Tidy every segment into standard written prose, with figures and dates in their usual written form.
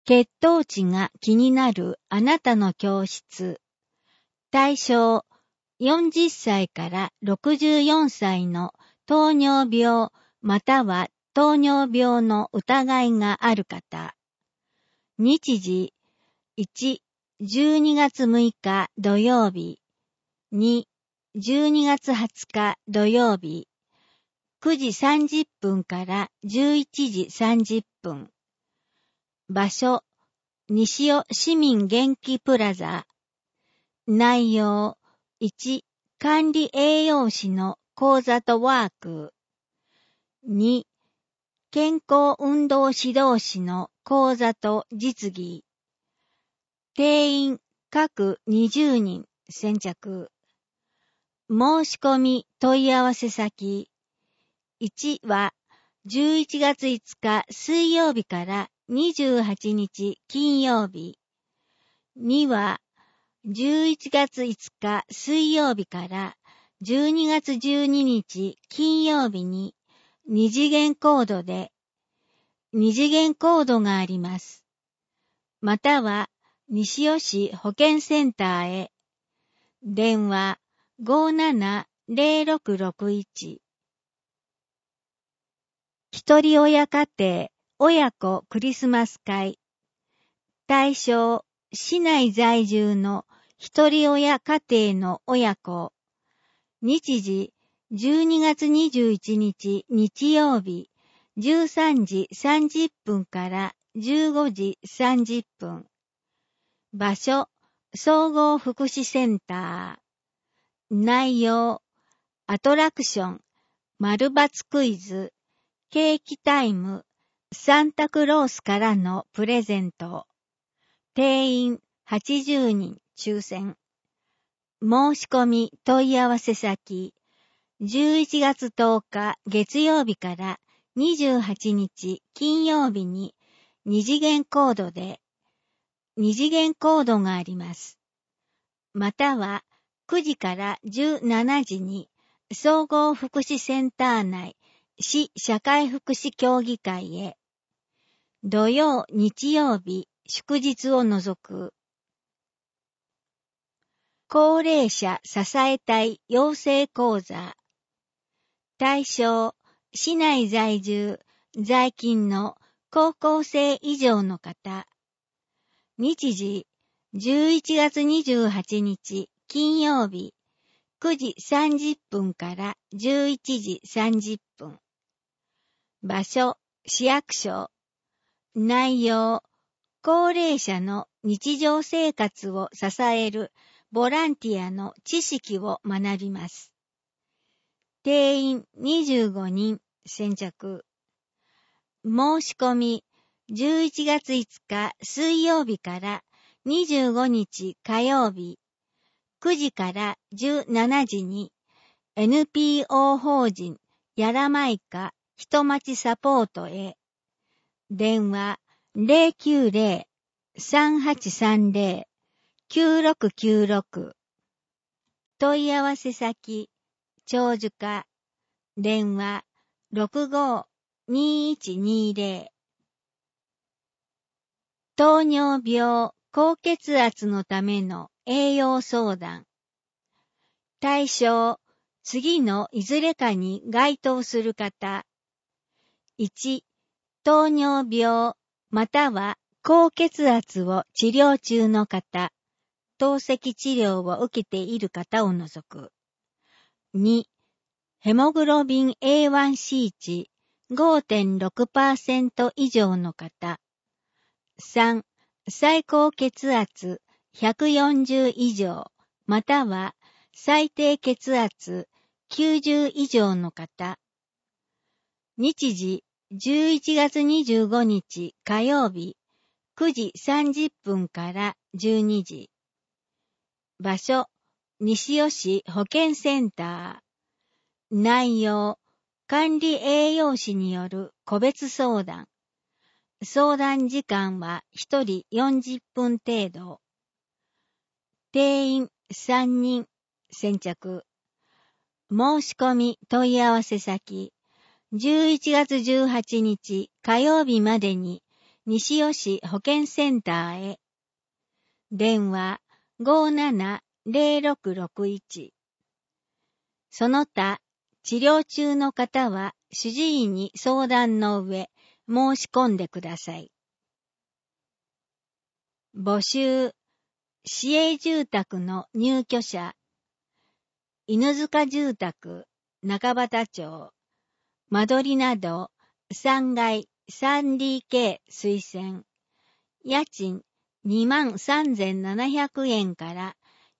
血糖値が気になるあなたの教室。対象、40歳から64歳の糖尿病または糖尿病の疑いがある方。日時、1、12月6日土曜日。2、12月20日土曜日。9時30分から11時30分。場所、西尾市民元気プラザ。内容、1、管理栄養士の講座とワーク。2、健康運動指導士の講座と実技。定員各20人先着。申し込み問い合わせ先。1は11月5日水曜日から28日金曜日。2は11月5日水曜日から12月12日金曜日に2次元コードで2次元コードがあります。または西尾市保健センターへ。電話 570661。一人親家庭親子クリスマス会。対象、市内在住の一人親家庭の親子。日時、12月21日日曜日、13時30分から15時30分。場所、総合福祉センター。内容、アトラクション、丸×クイズ、ケーキタイム、サンタクロースからのプレゼント。定員80人抽選。申し込み問い合わせ先。11月10日月曜日から28日金曜日に2次元コードで2次元コードがあります。または9時から17時に総合福祉センター内市社会福祉協議会へ。土曜、日曜日、祝日を除く。高齢者支えたい養成講座。対象、市内在住、在勤の高校生以上の方。日時、11月28日金曜日、9時30分から11時30分。場所、市役所。内容、高齢者の日常生活を支えるボランティアの知識を学びます。定員25人先着。申し込み11月5日水曜日から25日火曜日9時から17時に NPO 法人やらまいか人町サポートへ。電話 090-3830-9696。問い合わせ先、長寿課。電話 65-2120。糖尿病、高血圧のための栄養相談。対象、次のいずれかに該当する方。1、糖尿病または高血圧を治療中の方、透析治療を受けている方を除く。2、ヘモグロビン A1C 値 5.6% 以上の方。3、最高血圧140以上または最低血圧90以上の方。日時11月25日火曜日9時30分から12時。場所、西尾市保健センター。内容、管理栄養士による個別相談。相談時間は1人40分程度。定員3人先着。申し込み問い合わせ先。11月18日火曜日までに西尾市保健センターへ。電話 57-0661。その他、治療中の方は主治医に相談の上、申し込んでください。募集、市営住宅の入居者、犬塚住宅、中畑町、間取りなど3階 3DK 推薦、家賃23,700円から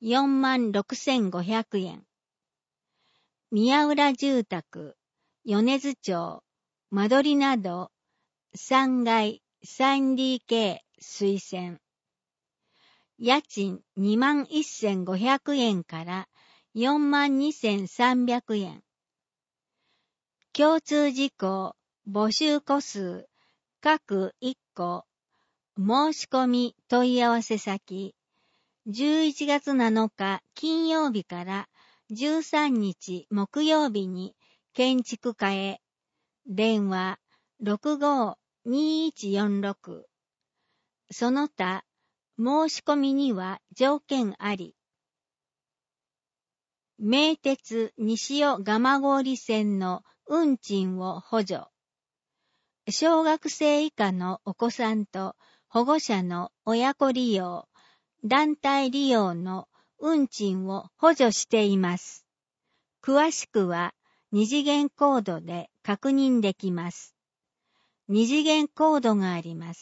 46,500円。宮浦住宅、米津町、間取りなど3階 3DK 推薦。家賃21,500円から42,300円。共通事項、募集個数、各1個。申し込み問い合わせ先。11月7日金曜日から13日木曜日に建築家へ。電話65-2146。その他、申し込みには条件あり。名鉄西尾蒲郡線の運賃を補助。小学生以下のお子さんと保護者の親子利用、団体利用の運賃を補助しています。詳しくは二次元コードで確認できます。二次元コードがあります。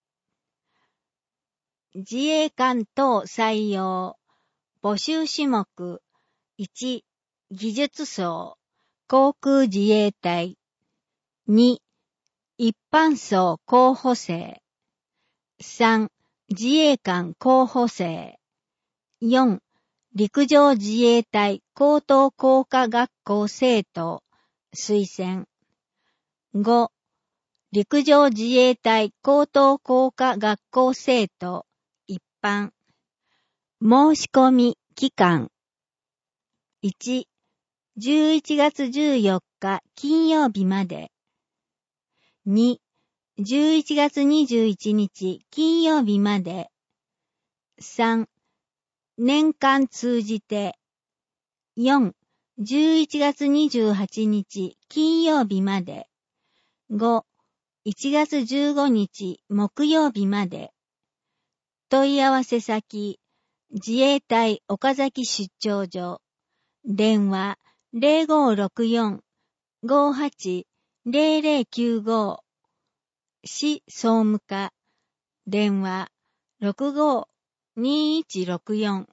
自衛官等採用。募集種目。1、技術層、航空自衛隊。2、一般層候補生。3、自衛官候補生。4、陸上自衛隊高等工科学校生徒、推薦。5、陸上自衛隊高等工科学校生徒、一般。申し込み期間。1、11月14日金曜日まで。2、11月21日金曜日まで。3、年間通じて。4、11月28日金曜日まで。5、1月15日木曜日まで。問い合わせ先、自衛隊岡崎出張所。電話0564-580095。市総務課。電話65-2164。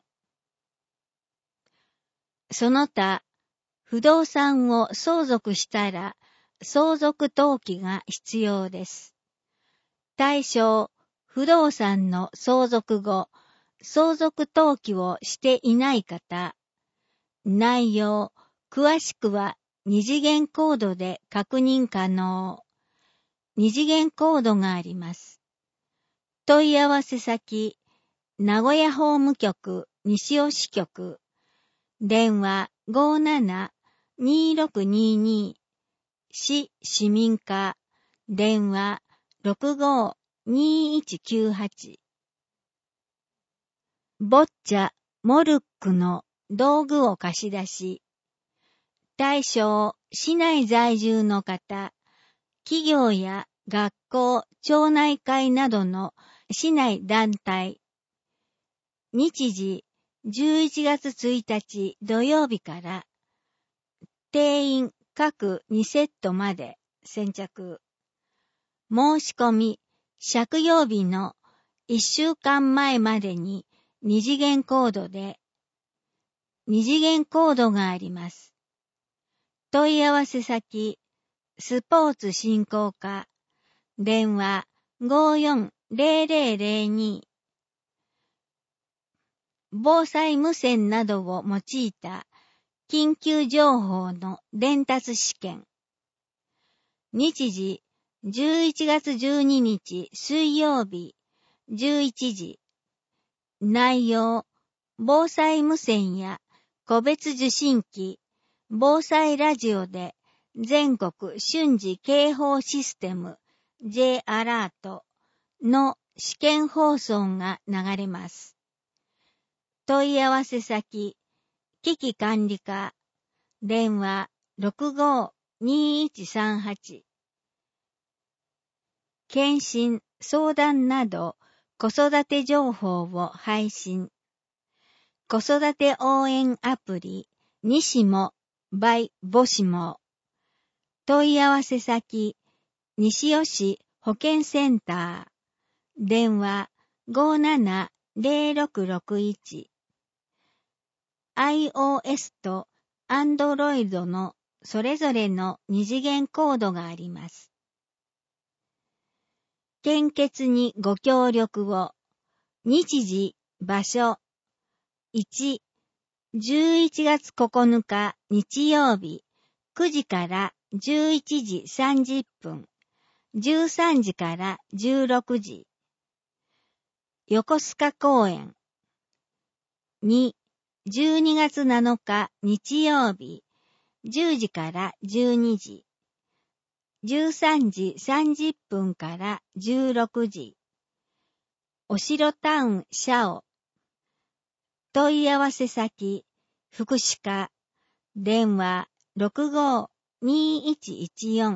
その他、不動産を相続したら、相続登記が必要です。対象、不動産の相続後、相続登記をしていない方。内容、詳しくは二次元コードで確認可能。二次元コードがあります。問い合わせ先、名古屋法務局西尾支局。電話57-2622。市市民課。電話65-2198。ボッチャ、モルックの道具を貸し出し。対象、市内在住の方、企業や学校、町内会などの市内団体。日時、11月1日土曜日から、定員各2セットまで先着。申し込み、借用日の1週間前までに二次元コードで、二次元コードがあります。問い合わせ先、スポーツ振興課。電話54-0002。防災無線などを用いた緊急情報の伝達試験。日時、11月12日水曜日、11時。内容、防災無線や個別受信機、防災ラジオで全国瞬時警報システム J アラートの試験放送が流れます。問い合わせ先、危機管理課、電話65-2138。検診、相談など子育て情報を配信。子育て応援アプリ、西も by 母子も。問い合わせ先、西尾市保健センター。電話570661。iOS と Android のそれぞれの二次元コードがあります。献血にご協力を。日時、場所。1、11月9日日曜日、9時から11時30分、13時から16時。横須賀公園。2、12月7日日曜日、10時から12時。13時30分から16時。お城タウンシャオ。問い合わせ先、福祉課。電話65-2114。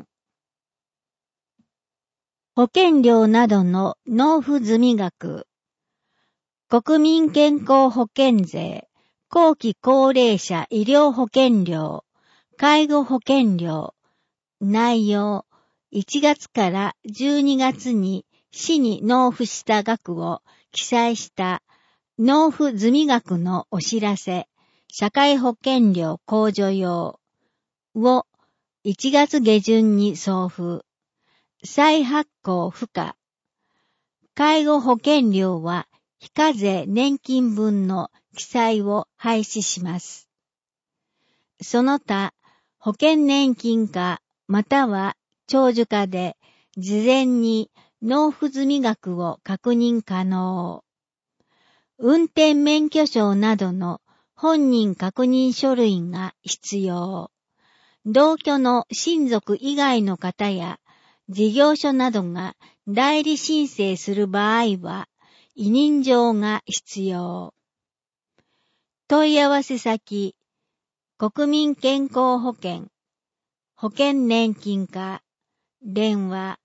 保険料などの納付済額。国民健康保険税、後期高齢者医療保険料、介護保険料。内容、1月から12月に市に納付した額を記載した納付済額のお知らせ、社会保険料控除用を1月下旬に送付。再発行不可。介護保険料は非課税年金分の記載を廃止します。その他、保険年金課または長寿課で事前に納付済額を確認可能。運転免許証などの本人確認書類が必要。同居の親族以外の方や事業所などが代理申請する場合は委任状が必要。問い合わせ先、国民健康保険、保険年金課、電話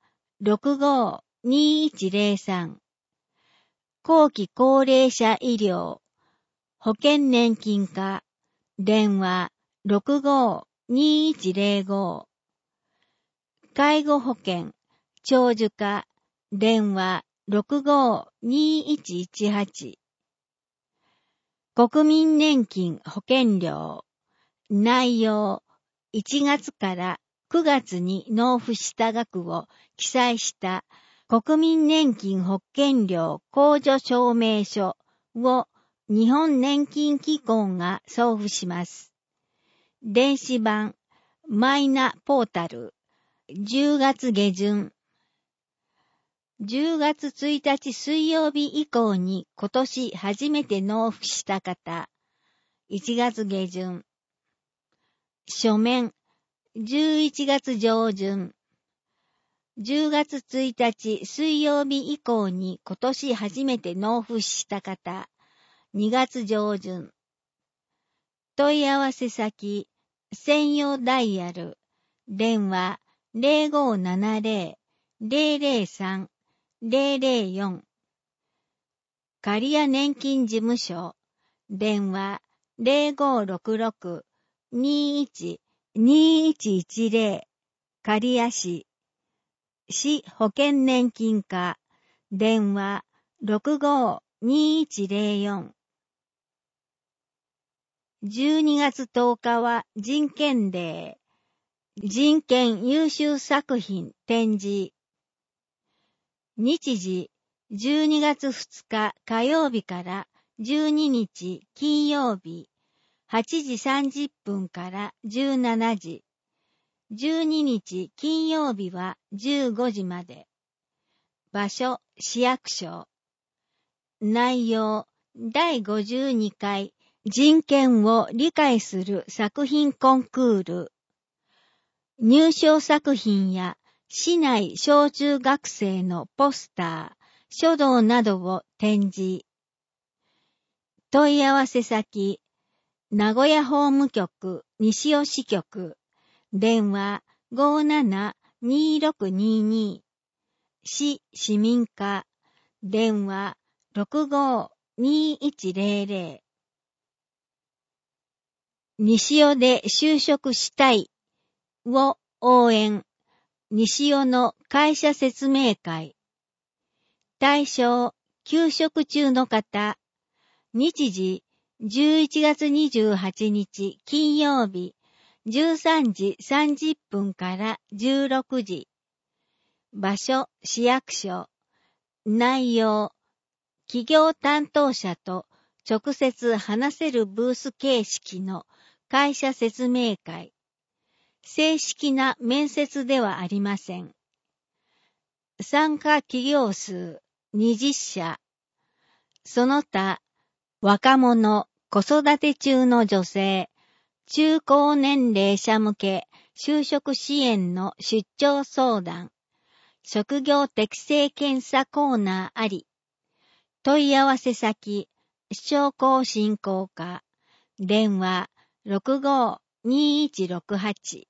65-2103。後期高齢者医療、保険年金課、電話65-2105。介護保険、長寿課、電話65-2118。国民年金保険料、内容、1月から9月に納付した額を記載した国民年金保険料控除証明書を日本年金機構が送付します。電子版マイナポータル10月下旬。10月1日水曜日以降に今年初めて納付した方、1月下旬。書面、11月上旬。10月1日水曜日以降に今年初めて納付した方、2月上旬。問い合わせ先、専用ダイヤル、電話0570-003-004。刈谷年金事務所、電話0566-21-2110。刈谷市、市保険年金課、電話65-2104。12月10日は人権デー。人権優秀作品展示。日時、12月2日火曜日から12日金曜日、8時30分から17時。12日金曜日は15時まで。場所、市役所。内容、第52回人権を理解する作品コンクール。入賞作品や市内小中学生のポスター、 書道などを展示。問い合わせ先、名古屋法務局西尾支局、電話 57-2622、市市民課、電話 65-2100。西尾で就職したいを応援、西尾の会社説明会。対象、休職中の方。日時、11月28日金曜日、13時30分から16時。場所、市役所。内容、企業担当者と直接話せるブース形式の会社説明会。正式な面接ではありません。参加企業数20社。その他、若者、子育て中の女性、中高年齢者向け就職支援の出張相談、職業適性検査コーナーあり、問い合わせ先、商工振興課、電話 65-2168。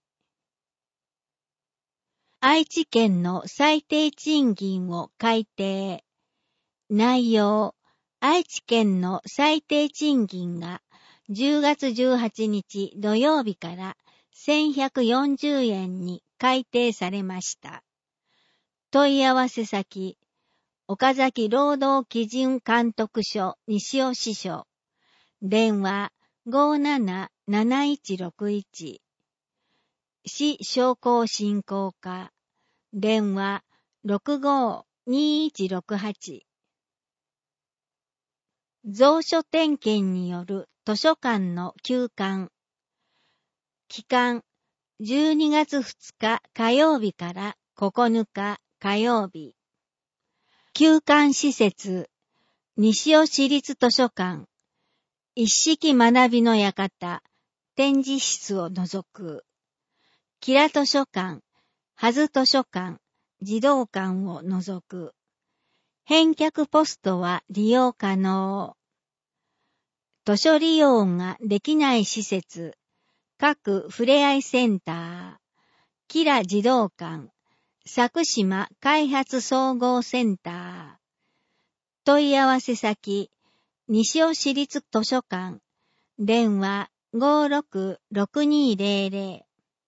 愛知県の最低賃金を改定。内容、愛知県の最低賃金が10月18日土曜日から1140円に改定されました。問い合わせ先、岡崎労働基準監督署西尾支所、電話 57-7161。市商工振興課、電話 65-2168。蔵書点検による図書館の休館。期間、12月2日火曜日から9日火曜日。休館施設、西尾市立図書館、一式学びの館、展示室を除く。キラ図書館、はず図書館、児童館を除く。返却ポストは利用可能。図書利用ができない施設、各ふれあいセンター、キラ児童館、佐久島開発総合センター。問い合わせ先、西尾市立図書館、電話 56-6200。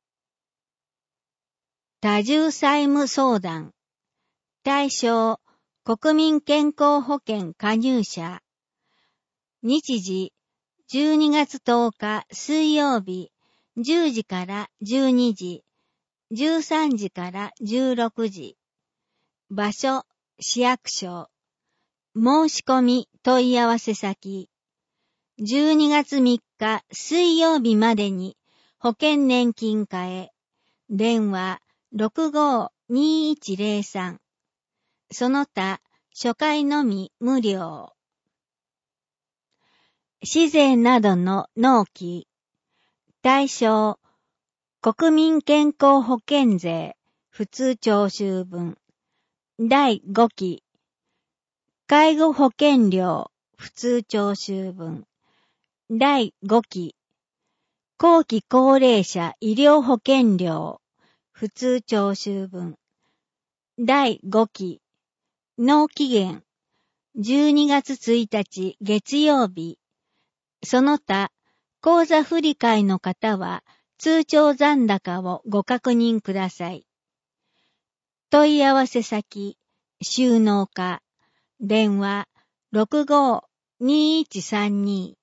多重債務相談。対象、国民健康保険加入者。日時、12月10日水曜日、10時から12時、13時から16時。場所、市役所。申し込み問い合わせ先。12月3日水曜日までに保険年金課へ。電話 65-2103。その他、初回のみ無料。市税などの納期。対象、国民健康保険税、普通徴収分。第5期。介護保険料、普通徴収分。第5期。後期高齢者医療保険料、普通徴収分。第5期。納期限。12月1日月曜日。その他、口座振替の方は通帳残高をご確認ください。問い合わせ先、収納課、電話 65-2132。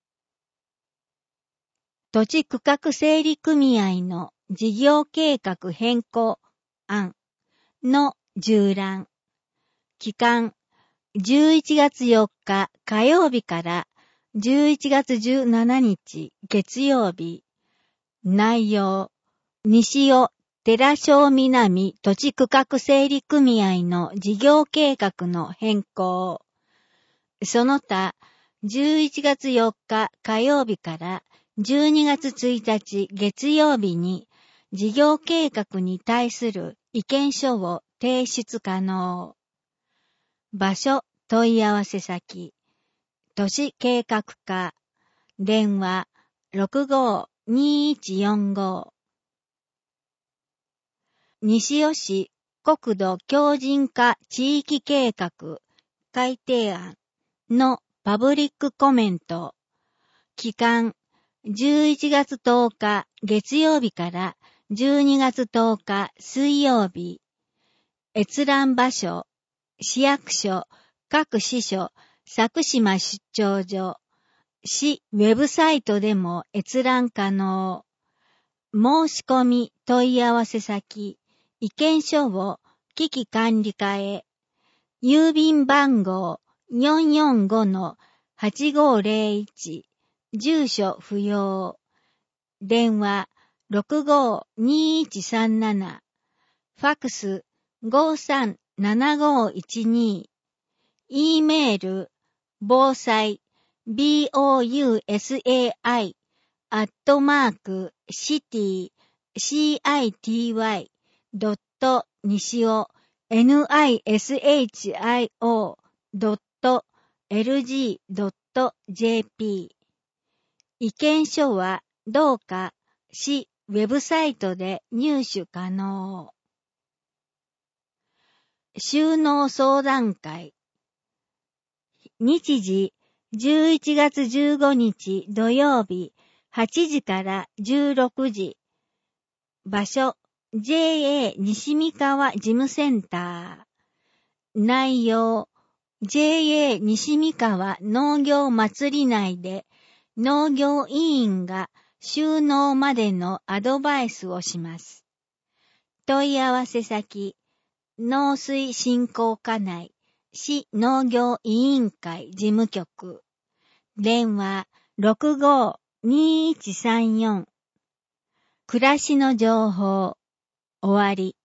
土地区画整理組合の事業計画変更案の縦覧。期間、11月4日火曜日から11月17日月曜日。内容、西尾寺小南土地区画整理組合の事業計画の変更。その他、11月4日火曜日から12月1日月曜日に事業計画に対する意見書を提出可能。 場所問い合わせ先、都市計画課、電話 65-2145。西尾市国土強靭化地域計画改定案のパブリックコメント。期間11月10日月曜日から12月10日水曜日。閲覧場所、市役所、各支所、佐久島出張所、市ウェブサイトでも閲覧可能。申し込み問い合わせ先、意見書を危機管理課へ。郵便番号 445-8501、住所不要。電話65-2137。ファックス537512。E メール、防災、bousai.city.nisio.lg.jp。意見書はどうか市ウェブサイトで入手可能。就農相談会。日時11月15日土曜日8時から16時。場所 JA 西三川事務センター。内容 JA 西三川農業祭り内で農業委員が就農までのアドバイスをします。問い合わせ先、農水振興課内市農業委員会事務局。電話65-2134。暮らしの情報。終わり。